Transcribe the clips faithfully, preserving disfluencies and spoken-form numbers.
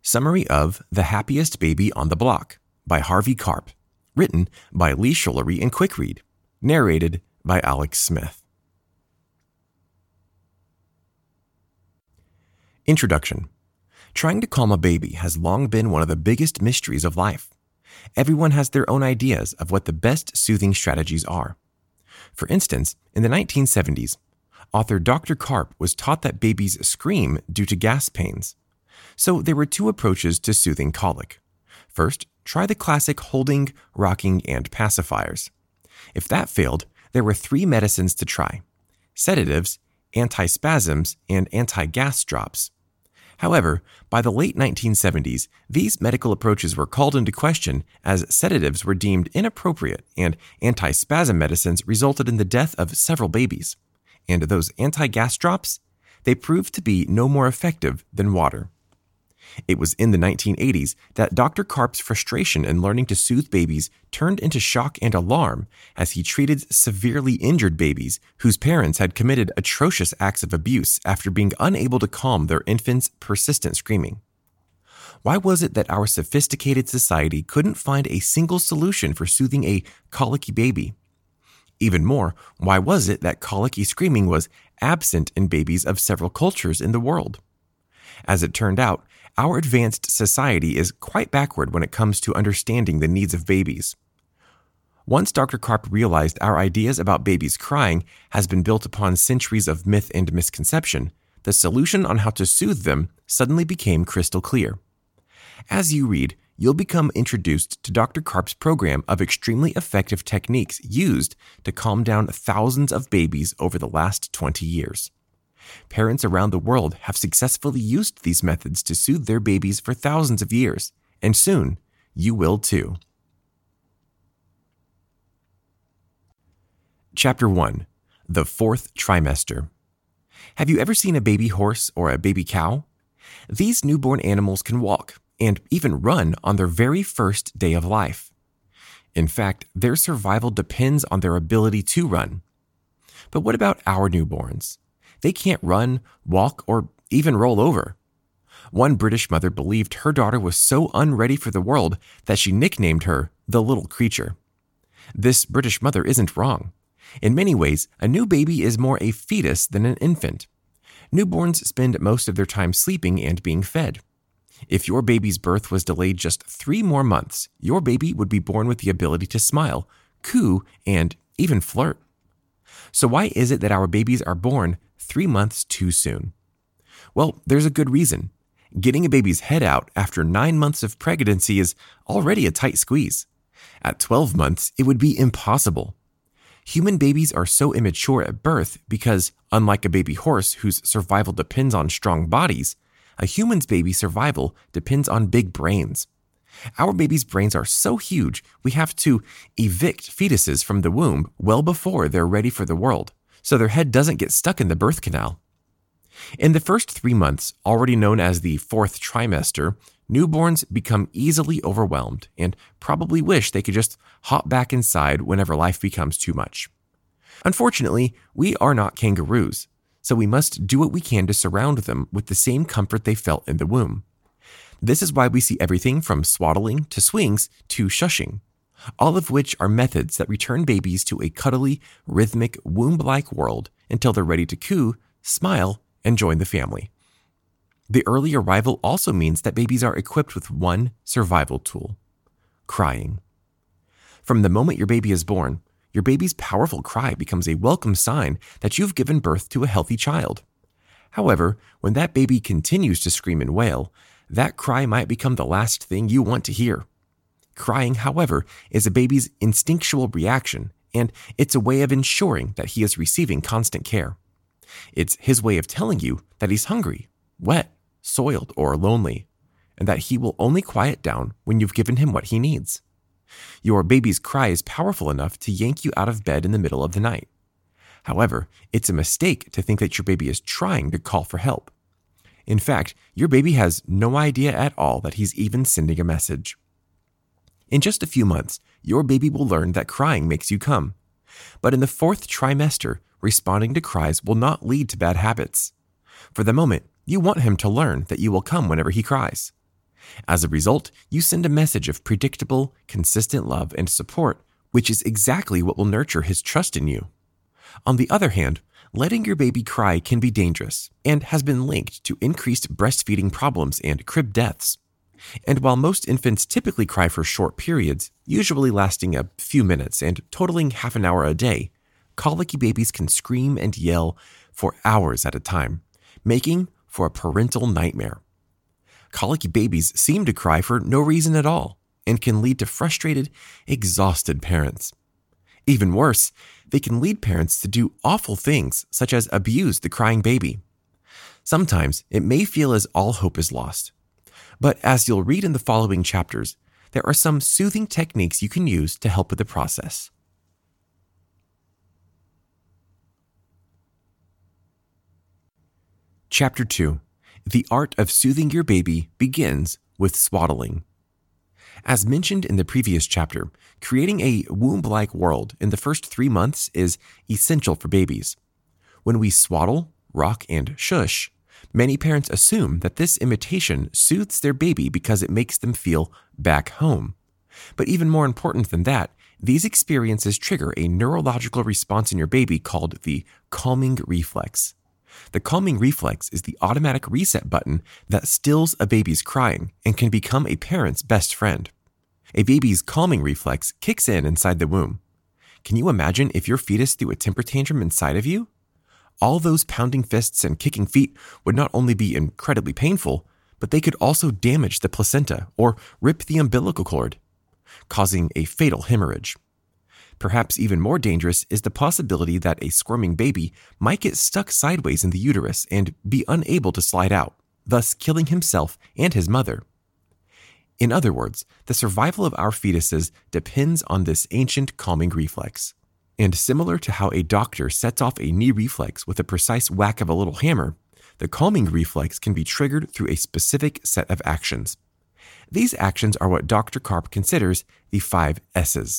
Summary of The Happiest Baby on the Block by Harvey Karp. Written by Lee Shollery and Quickread. Narrated by Alex Smith. Introduction. Trying to calm a baby has long been one of the biggest mysteries of life. Everyone has their own ideas of what the best soothing strategies are. For instance, in the nineteen seventies, author Doctor Karp was taught that babies scream due to gas pains. So there were two approaches to soothing colic. First, try the classic holding, rocking, and pacifiers. If that failed, there were three medicines to try: sedatives, antispasms, and anti-gas drops. However, by the late nineteen seventies, these medical approaches were called into question as sedatives were deemed inappropriate and antispasm medicines resulted in the death of several babies. And those anti-gas drops? They proved to be no more effective than water. It was in the nineteen eighties that Doctor Karp's frustration in learning to soothe babies turned into shock and alarm as he treated severely injured babies whose parents had committed atrocious acts of abuse after being unable to calm their infants' persistent screaming. Why was it that our sophisticated society couldn't find a single solution for soothing a colicky baby? Even more, why was it that colicky screaming was absent in babies of several cultures in the world? As it turned out, our advanced society is quite backward when it comes to understanding the needs of babies. Once Doctor Karp realized our ideas about babies crying has been built upon centuries of myth and misconception, the solution on how to soothe them suddenly became crystal clear. As you read, you'll become introduced to Doctor Karp's program of extremely effective techniques used to calm down thousands of babies over the last twenty years. Parents around the world have successfully used these methods to soothe their babies for thousands of years, and soon you will too. Chapter one. The Fourth Trimester. Have you ever seen a baby horse or a baby cow? These newborn animals can walk and even run on their very first day of life. In fact, their survival depends on their ability to run. But what about our newborns? They can't run, walk, or even roll over. One British mother believed her daughter was so unready for the world that she nicknamed her the little creature. This British mother isn't wrong. In many ways, a new baby is more a fetus than an infant. Newborns spend most of their time sleeping and being fed. If your baby's birth was delayed just three more months, your baby would be born with the ability to smile, coo, and even flirt. So why is it that our babies are born three months too soon? Well, there's a good reason. Getting a baby's head out after nine months of pregnancy is already a tight squeeze. At twelve months, it would be impossible. Human babies are so immature at birth because, unlike a baby horse whose survival depends on strong bodies, a human's baby survival depends on big brains. Our babies' brains are so huge, we have to evict fetuses from the womb well before they're ready for the world, so their head doesn't get stuck in the birth canal. In the first three months, already known as the fourth trimester, newborns become easily overwhelmed and probably wish they could just hop back inside whenever life becomes too much. Unfortunately, we are not kangaroos, so we must do what we can to surround them with the same comfort they felt in the womb. This is why we see everything from swaddling to swings to shushing, all of which are methods that return babies to a cuddly, rhythmic, womb-like world until they're ready to coo, smile, and join the family. The early arrival also means that babies are equipped with one survival tool: crying. From the moment your baby is born, your baby's powerful cry becomes a welcome sign that you've given birth to a healthy child. However, when that baby continues to scream and wail, that cry might become the last thing you want to hear. Crying, however, is a baby's instinctual reaction, and it's a way of ensuring that he is receiving constant care. It's his way of telling you that he's hungry, wet, soiled, or lonely, and that he will only quiet down when you've given him what he needs. Your baby's cry is powerful enough to yank you out of bed in the middle of the night. However, it's a mistake to think that your baby is trying to call for help. In fact, your baby has no idea at all that he's even sending a message. In just a few months, your baby will learn that crying makes you come. But in the fourth trimester, responding to cries will not lead to bad habits. For the moment, you want him to learn that you will come whenever he cries. As a result, you send a message of predictable, consistent love and support, which is exactly what will nurture his trust in you. On the other hand, letting your baby cry can be dangerous and has been linked to increased breastfeeding problems and crib deaths. And while most infants typically cry for short periods, usually lasting a few minutes and totaling half an hour a day, colicky babies can scream and yell for hours at a time, making for a parental nightmare. Colicky babies seem to cry for no reason at all and can lead to frustrated, exhausted parents. Even worse, they can lead parents to do awful things such as abuse the crying baby. Sometimes it may feel as all hope is lost. But as you'll read in the following chapters, there are some soothing techniques you can use to help with the process. Chapter two. The Art of Soothing Your Baby begins with swaddling. As mentioned in the previous chapter, creating a womb-like world in the first three months is essential for babies. When we swaddle, rock, and shush, many parents assume that this imitation soothes their baby because it makes them feel back home. But even more important than that, these experiences trigger a neurological response in your baby called the calming reflex. The calming reflex is the automatic reset button that stills a baby's crying and can become a parent's best friend. A baby's calming reflex kicks in inside the womb. Can you imagine if your fetus threw a temper tantrum inside of you? All those pounding fists and kicking feet would not only be incredibly painful, but they could also damage the placenta or rip the umbilical cord, causing a fatal hemorrhage. Perhaps even more dangerous is the possibility that a squirming baby might get stuck sideways in the uterus and be unable to slide out, thus killing himself and his mother. In other words, the survival of our fetuses depends on this ancient calming reflex. And similar to how a doctor sets off a knee reflex with a precise whack of a little hammer, the calming reflex can be triggered through a specific set of actions. These actions are what Doctor Karp considers the five S's.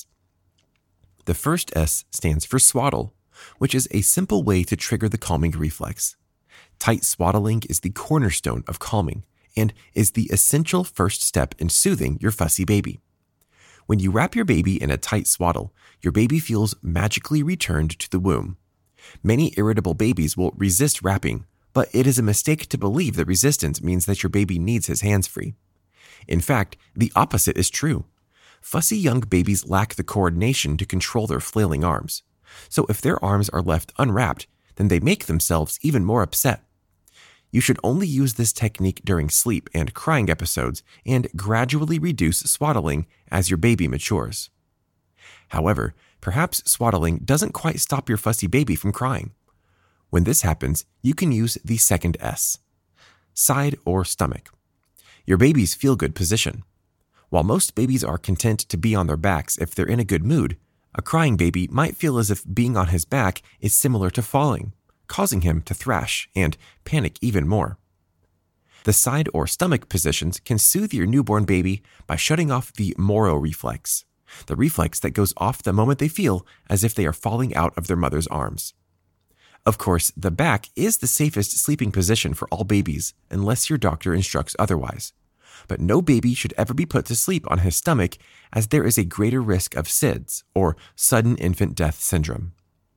The first S stands for swaddle, which is a simple way to trigger the calming reflex. Tight swaddling is the cornerstone of calming and is the essential first step in soothing your fussy baby. When you wrap your baby in a tight swaddle, your baby feels magically returned to the womb. Many irritable babies will resist wrapping, but it is a mistake to believe that resistance means that your baby needs his hands free. In fact, the opposite is true. Fussy young babies lack the coordination to control their flailing arms. So if their arms are left unwrapped, then they make themselves even more upset. You should only use this technique during sleep and crying episodes and gradually reduce swaddling as your baby matures. However, perhaps swaddling doesn't quite stop your fussy baby from crying. When this happens, you can use the second S, side or stomach, your baby's feel-good position. While most babies are content to be on their backs if they're in a good mood, a crying baby might feel as if being on his back is similar to falling, causing him to thrash and panic even more. The side or stomach positions can soothe your newborn baby by shutting off the Moro reflex, the reflex that goes off the moment they feel as if they are falling out of their mother's arms. Of course, the back is the safest sleeping position for all babies unless your doctor instructs otherwise. But no baby should ever be put to sleep on his stomach as there is a greater risk of S I D S, or sudden infant death syndrome.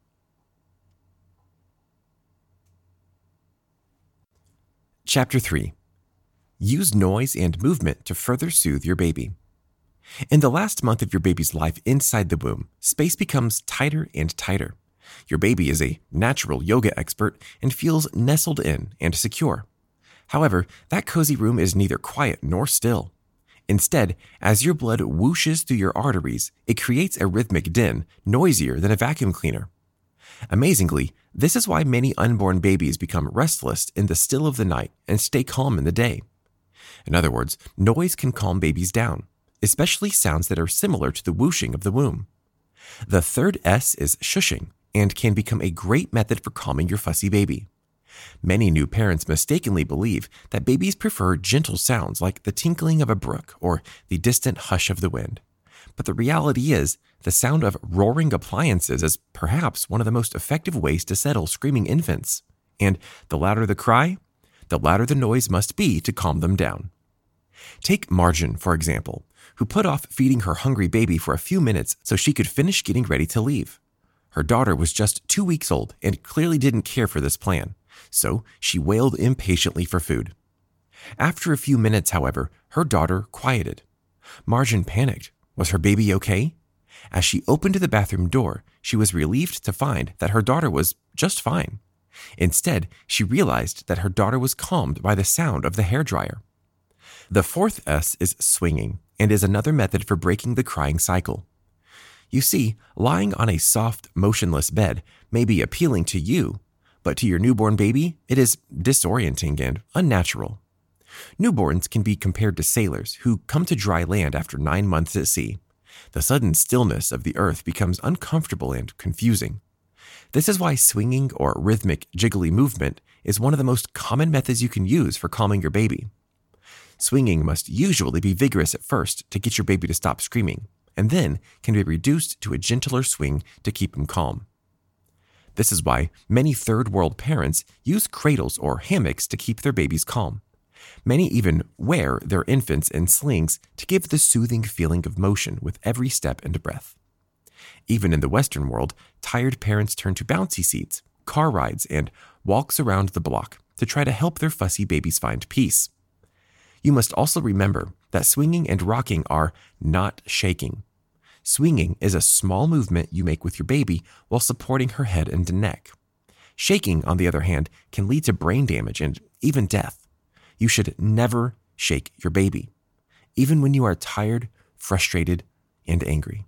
Chapter three. Use noise and movement to further soothe your baby. In the last month of your baby's life inside the womb, space becomes tighter and tighter. Your baby is a natural yoga expert and feels nestled in and secure. However, that cozy room is neither quiet nor still. Instead, as your blood whooshes through your arteries, it creates a rhythmic din, noisier than a vacuum cleaner. Amazingly, this is why many unborn babies become restless in the still of the night and stay calm in the day. In other words, noise can calm babies down, especially sounds that are similar to the whooshing of the womb. The third S is shushing and can become a great method for calming your fussy baby. Many new parents mistakenly believe that babies prefer gentle sounds like the tinkling of a brook or the distant hush of the wind. But the reality is, the sound of roaring appliances is perhaps one of the most effective ways to settle screaming infants. And the louder the cry, the louder the noise must be to calm them down. Take Margin, for example, who put off feeding her hungry baby for a few minutes so she could finish getting ready to leave. Her daughter was just two weeks old and clearly didn't care for this plan, so she wailed impatiently for food. After a few minutes, however, her daughter quieted. Margin panicked. Was her baby okay? As she opened the bathroom door, she was relieved to find that her daughter was just fine. Instead, she realized that her daughter was calmed by the sound of the hairdryer. The fourth S is swinging, and is another method for breaking the crying cycle. You see, lying on a soft, motionless bed may be appealing to you, but to your newborn baby, it is disorienting and unnatural. Newborns can be compared to sailors who come to dry land after nine months at sea. The sudden stillness of the earth becomes uncomfortable and confusing. This is why swinging or rhythmic jiggly movement is one of the most common methods you can use for calming your baby. Swinging must usually be vigorous at first to get your baby to stop screaming, and then can be reduced to a gentler swing to keep him calm. This is why many third world parents use cradles or hammocks to keep their babies calm. Many even wear their infants in slings to give the soothing feeling of motion with every step and breath. Even in the Western world, tired parents turn to bouncy seats, car rides, and walks around the block to try to help their fussy babies find peace. You must also remember that swinging and rocking are not shaking. Swinging is a small movement you make with your baby while supporting her head and neck. Shaking, on the other hand, can lead to brain damage and even death. You should never shake your baby, even when you are tired, frustrated, and angry.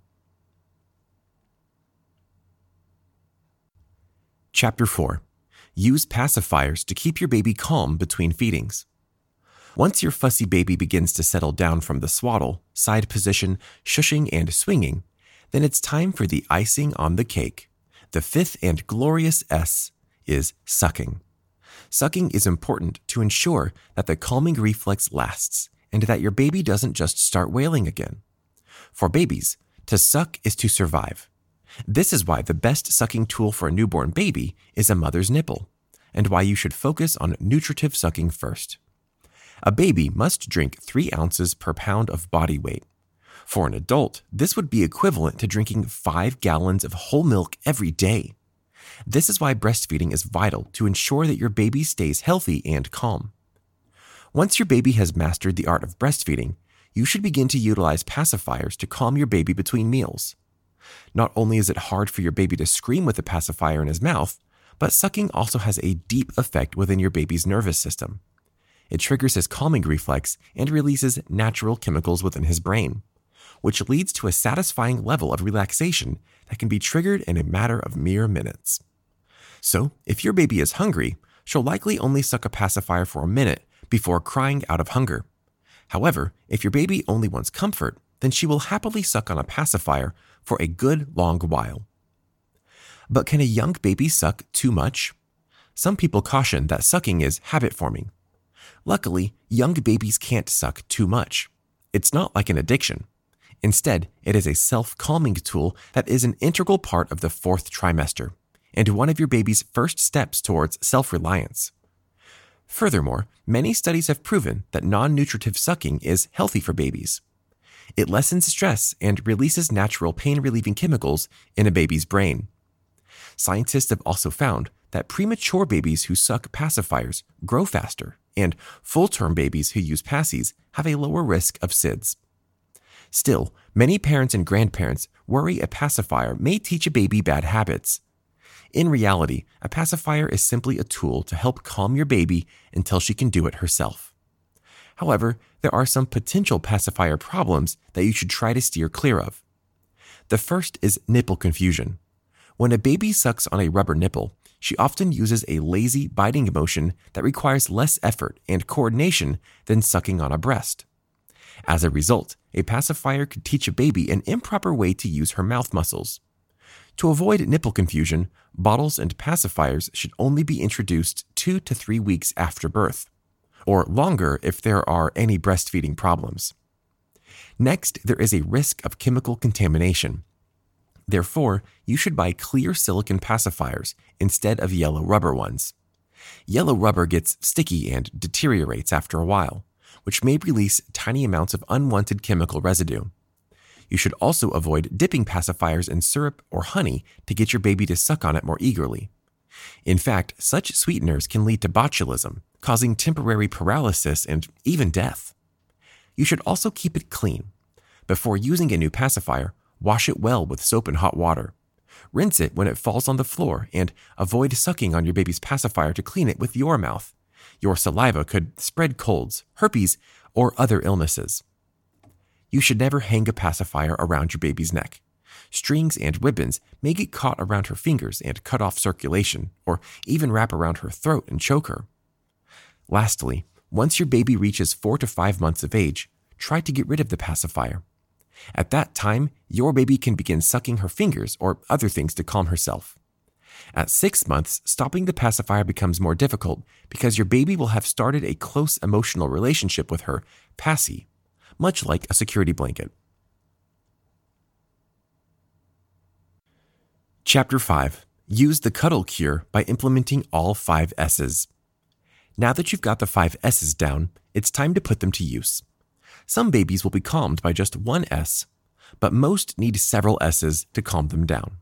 Chapter four. Use pacifiers to keep your baby calm between feedings. Once your fussy baby begins to settle down from the swaddle, side position, shushing, and swinging, then it's time for the icing on the cake. The fifth and glorious S is sucking. Sucking is important to ensure that the calming reflex lasts and that your baby doesn't just start wailing again. For babies, to suck is to survive. This is why the best sucking tool for a newborn baby is a mother's nipple, and why you should focus on nutritive sucking first. A baby must drink three ounces per pound of body weight. For an adult, this would be equivalent to drinking five gallons of whole milk every day. This is why breastfeeding is vital to ensure that your baby stays healthy and calm. Once your baby has mastered the art of breastfeeding, you should begin to utilize pacifiers to calm your baby between meals. Not only is it hard for your baby to scream with a pacifier in his mouth, but sucking also has a deep effect within your baby's nervous system. It triggers his calming reflex and releases natural chemicals within his brain, which leads to a satisfying level of relaxation that can be triggered in a matter of mere minutes. So, if your baby is hungry, she'll likely only suck a pacifier for a minute before crying out of hunger. However, if your baby only wants comfort, then she will happily suck on a pacifier for a good long while. But can a young baby suck too much? Some people caution that sucking is habit forming. Luckily, young babies can't suck too much. It's not like an addiction. Instead, it is a self-calming tool that is an integral part of the fourth trimester and one of your baby's first steps towards self-reliance. Furthermore, many studies have proven that non-nutritive sucking is healthy for babies. It lessens stress and releases natural pain-relieving chemicals in a baby's brain. Scientists have also found that premature babies who suck pacifiers grow faster, and full-term babies who use passies have a lower risk of S I D S. Still, many parents and grandparents worry a pacifier may teach a baby bad habits. In reality, a pacifier is simply a tool to help calm your baby until she can do it herself. However, there are some potential pacifier problems that you should try to steer clear of. The first is nipple confusion. When a baby sucks on a rubber nipple, she often uses a lazy, biting motion that requires less effort and coordination than sucking on a breast. As a result, a pacifier could teach a baby an improper way to use her mouth muscles. To avoid nipple confusion, bottles and pacifiers should only be introduced two to three weeks after birth, or longer if there are any breastfeeding problems. Next, there is a risk of chemical contamination. Therefore, you should buy clear silicone pacifiers instead of yellow rubber ones. Yellow rubber gets sticky and deteriorates after a while, which may release tiny amounts of unwanted chemical residue. You should also avoid dipping pacifiers in syrup or honey to get your baby to suck on it more eagerly. In fact, such sweeteners can lead to botulism, causing temporary paralysis and even death. You should also keep it clean. Before using a new pacifier, wash it well with soap and hot water. Rinse it when it falls on the floor and avoid sucking on your baby's pacifier to clean it with your mouth. Your saliva could spread colds, herpes, or other illnesses. You should never hang a pacifier around your baby's neck. Strings and ribbons may get caught around her fingers and cut off circulation, or even wrap around her throat and choke her. Lastly, once your baby reaches four to five months of age, try to get rid of the pacifier. At that time, your baby can begin sucking her fingers or other things to calm herself. At six months, stopping the pacifier becomes more difficult because your baby will have started a close emotional relationship with her passy, much like a security blanket. Chapter five. Use the cuddle cure by implementing all five S's. Now that you've got the five S's down, it's time to put them to use. Some babies will be calmed by just one S, but most need several S's to calm them down.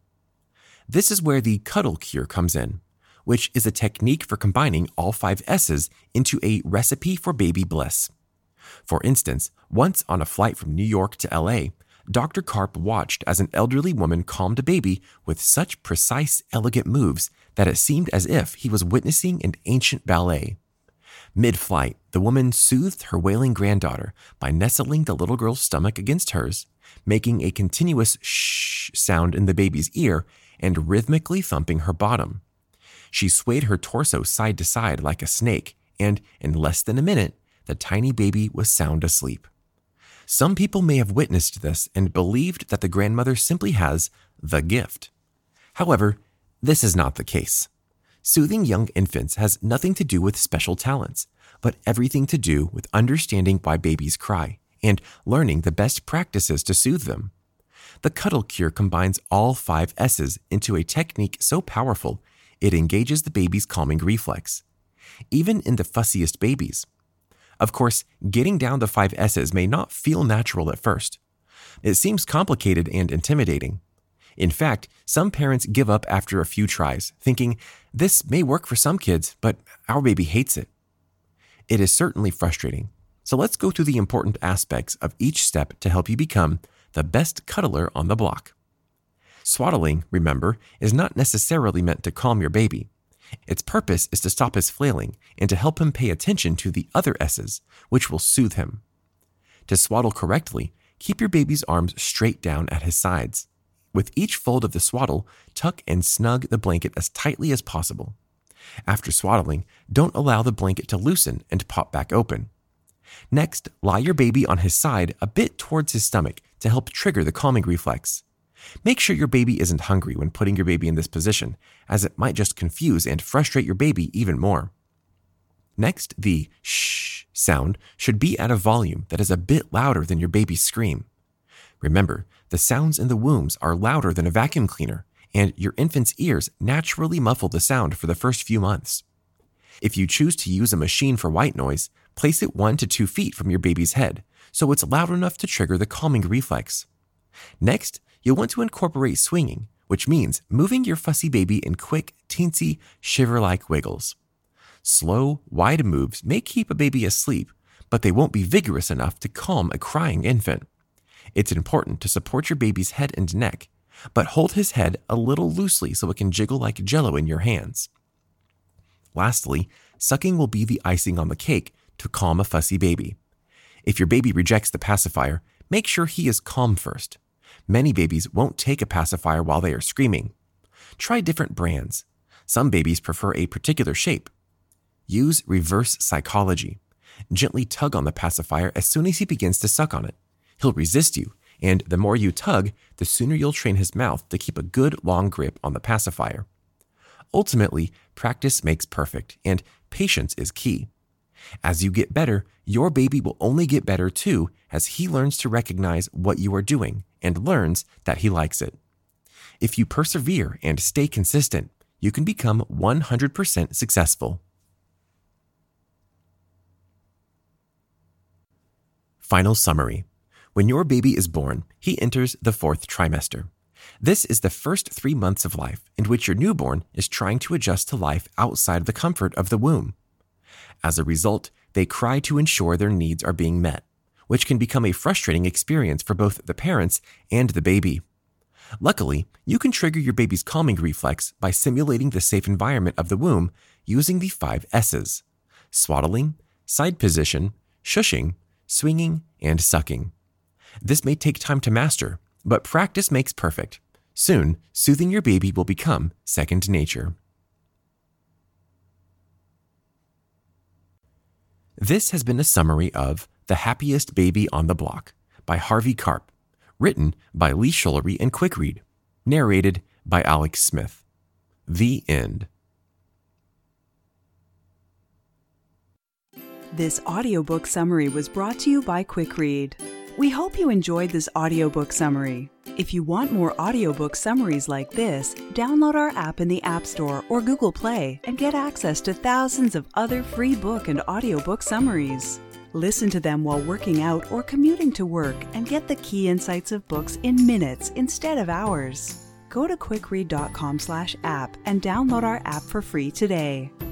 This is where the cuddle cure comes in, which is a technique for combining all five S's into a recipe for baby bliss. For instance, once on a flight from New York to L A, Doctor Karp watched as an elderly woman calmed a baby with such precise, elegant moves that it seemed as if he was witnessing an ancient ballet. Mid-flight, the woman soothed her wailing granddaughter by nestling the little girl's stomach against hers, making a continuous shh sound in the baby's ear and rhythmically thumping her bottom. She swayed her torso side to side like a snake, and in less than a minute, the tiny baby was sound asleep. Some people may have witnessed this and believed that the grandmother simply has the gift. However, this is not the case. Soothing young infants has nothing to do with special talents, but everything to do with understanding why babies cry and learning the best practices to soothe them. The cuddle cure combines all five S's into a technique so powerful it engages the baby's calming reflex, even in the fussiest babies. Of course, getting down the five S's may not feel natural at first. It seems complicated and intimidating. In fact, some parents give up after a few tries, thinking, this may work for some kids, but our baby hates it. It is certainly frustrating. So let's go through the important aspects of each step to help you become the best cuddler on the block. Swaddling, remember, is not necessarily meant to calm your baby. Its purpose is to stop his flailing and to help him pay attention to the other S's, which will soothe him. To swaddle correctly, keep your baby's arms straight down at his sides. With each fold of the swaddle, tuck and snug the blanket as tightly as possible. After swaddling, don't allow the blanket to loosen and pop back open. Next, lie your baby on his side a bit towards his stomach to help trigger the calming reflex. Make sure your baby isn't hungry when putting your baby in this position, as it might just confuse and frustrate your baby even more. Next, the shh sound should be at a volume that is a bit louder than your baby's scream. Remember, the sounds in the wombs are louder than a vacuum cleaner, and your infant's ears naturally muffle the sound for the first few months. If you choose to use a machine for white noise, place it one to two feet from your baby's head, so it's loud enough to trigger the calming reflex. Next, you'll want to incorporate swinging, which means moving your fussy baby in quick, teensy, shiver-like wiggles. Slow, wide moves may keep a baby asleep, but they won't be vigorous enough to calm a crying infant. It's important to support your baby's head and neck, but hold his head a little loosely so it can jiggle like jello in your hands. Lastly, sucking will be the icing on the cake to calm a fussy baby. If your baby rejects the pacifier, make sure he is calm first. Many babies won't take a pacifier while they are screaming. Try different brands. Some babies prefer a particular shape. Use reverse psychology. Gently tug on the pacifier as soon as he begins to suck on it. He'll resist you, and the more you tug, the sooner you'll train his mouth to keep a good long grip on the pacifier. Ultimately, practice makes perfect, and patience is key. As you get better, your baby will only get better too as he learns to recognize what you are doing and learns that he likes it. If you persevere and stay consistent, you can become one hundred percent successful. Final summary. When your baby is born, he enters the fourth trimester. This is the first three months of life in which your newborn is trying to adjust to life outside the comfort of the womb. As a result, they cry to ensure their needs are being met, which can become a frustrating experience for both the parents and the baby. Luckily, you can trigger your baby's calming reflex by simulating the safe environment of the womb using the five S's: swaddling, side position, shushing, swinging, and sucking. This may take time to master, but practice makes perfect. Soon, soothing your baby will become second nature. This has been a summary of The Happiest Baby on the Block by Harvey Karp, written by Lee Schullery and Quickread, narrated by Alex Smith. The end. This audiobook summary was brought to you by Quickread. We hope you enjoyed this audiobook summary. If you want more audiobook summaries like this, download our app in the App Store or Google Play and get access to thousands of other free book and audiobook summaries. Listen to them while working out or commuting to work and get the key insights of books in minutes instead of hours. Go to quickread dot com slash app and download our app for free today.